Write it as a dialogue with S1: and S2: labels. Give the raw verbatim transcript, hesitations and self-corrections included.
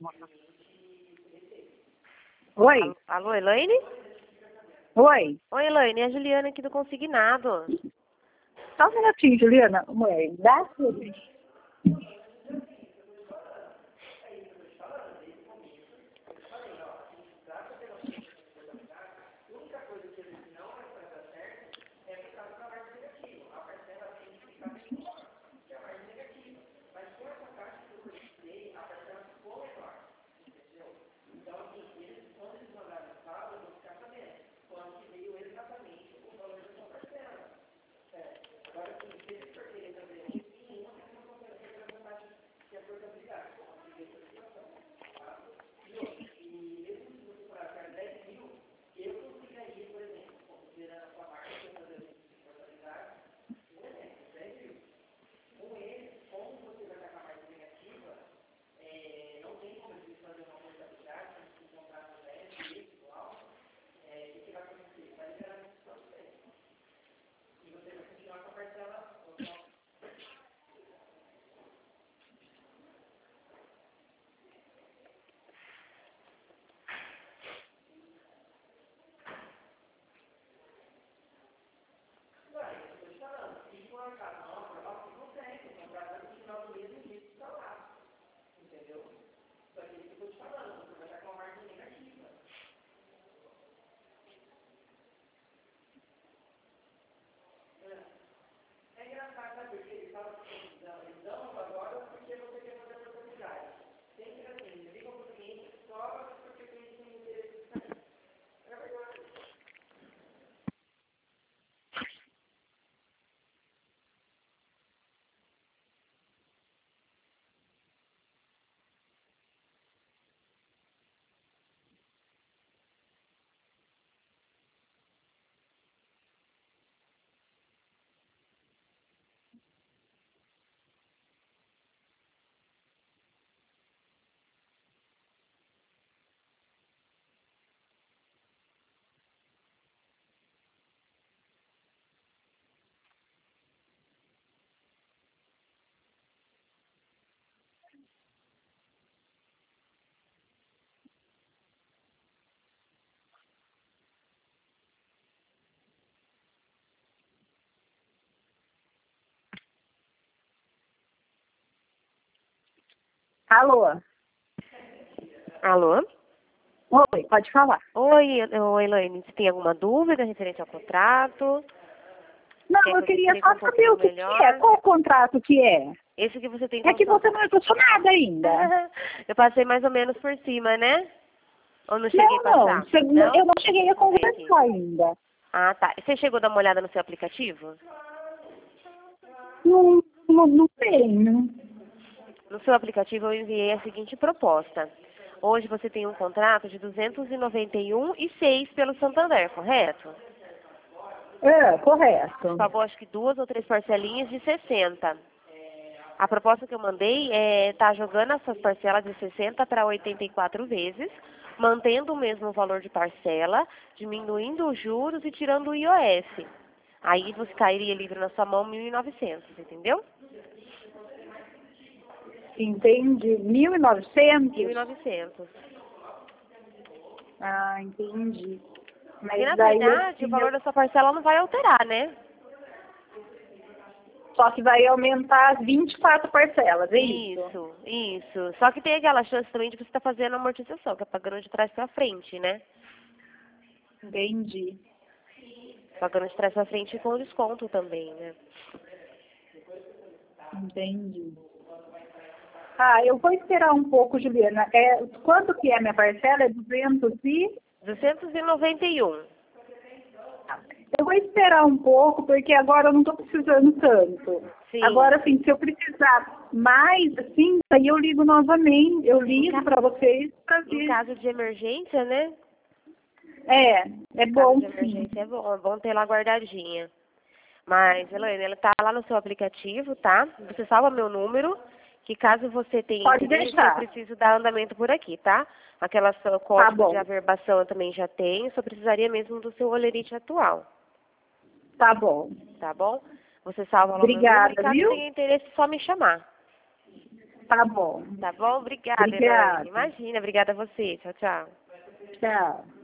S1: Oi?
S2: Alô, alô, Elaine?
S1: Oi?
S2: Oi, Elaine, é a Juliana aqui do Consignado.
S1: Só um minutinho, Juliana. Mãe, dá tudo. Alô?
S2: Alô?
S1: Oi, pode falar.
S2: Oi, oi, Elaine, você tem alguma dúvida referente ao contrato?
S1: Não,
S2: Quer que
S1: eu
S2: eu
S1: queria
S2: explique
S1: só
S2: um
S1: saber
S2: pouquinho
S1: o que, que
S2: melhor?
S1: é, qual o contrato que é.
S2: Esse que você tem
S1: É
S2: com
S1: que
S2: sua...
S1: você não me passou nada ainda.
S2: Eu passei mais ou menos por cima, né? Ou não cheguei
S1: Não,
S2: a
S1: não,
S2: passar?
S1: você-
S2: Não?
S1: eu não cheguei a
S2: Vamos ver aqui.
S1: conversar ainda.
S2: Ah, tá. Você chegou a dar uma olhada no seu aplicativo?
S1: Não, não, não tenho.
S2: No seu aplicativo eu enviei a seguinte proposta. Hoje você tem um contrato de duzentos e noventa e um e seis pelo Santander, correto?
S1: É, correto.
S2: Pagou acho que duas ou três parcelinhas de sessenta. A proposta que eu mandei é tá jogando essas parcelas de sessenta para oitenta e quatro vezes, mantendo o mesmo valor de parcela, diminuindo os juros e tirando o I O S. Aí você cairia livre na sua mão mil e novecentos, entendeu?
S1: Entendi. Mil e novecentos?
S2: mil e novecentos.
S1: Ah, entendi.
S2: Porque,
S1: Mas
S2: na
S1: daí
S2: verdade, o
S1: assim, eu...
S2: valor da sua parcela não vai alterar, né?
S1: só que vai aumentar as vinte e quatro parcelas, é isso?
S2: Isso, isso. Só que tem aquela chance também de você estar fazendo a amortização, que é pagando de trás para frente, né?
S1: Entendi.
S2: Pagando de trás para frente com desconto também, né?
S1: Entendi. Ah, eu vou esperar um pouco, Juliana. É, quanto que é a minha parcela? É duzentos e...
S2: duzentos e noventa e um.
S1: Eu vou esperar um pouco, porque agora eu não estou precisando tanto.
S2: Sim.
S1: Agora, assim, se eu precisar mais, assim, aí eu ligo novamente. Eu ligo para vocês para
S2: Em
S1: ver.
S2: caso de emergência, né?
S1: É, é
S2: Em
S1: bom,
S2: caso de
S1: sim.
S2: emergência é bom, é bom ter lá guardadinha. Mas, Elaine, ela tá lá no seu aplicativo, tá? Você salva meu número, que caso você tenha
S1: Pode
S2: interesse, eu
S1: deixar.
S2: preciso dar andamento por aqui, tá? Aquelas uh,
S1: Tá
S2: códigos de
S1: bom,
S2: averbação eu também já tenho, só precisaria mesmo do seu olerite atual,
S1: tá bom.
S2: tá bom? Você salva lá o meu número e
S1: Obrigada,
S2: caso
S1: viu?
S2: tenha interesse, é só me chamar.
S1: Tá bom.
S2: Tá bom? Obrigada,
S1: Obrigada.
S2: Elaine. Imagina, obrigada a você. Tchau, tchau.
S1: Tchau.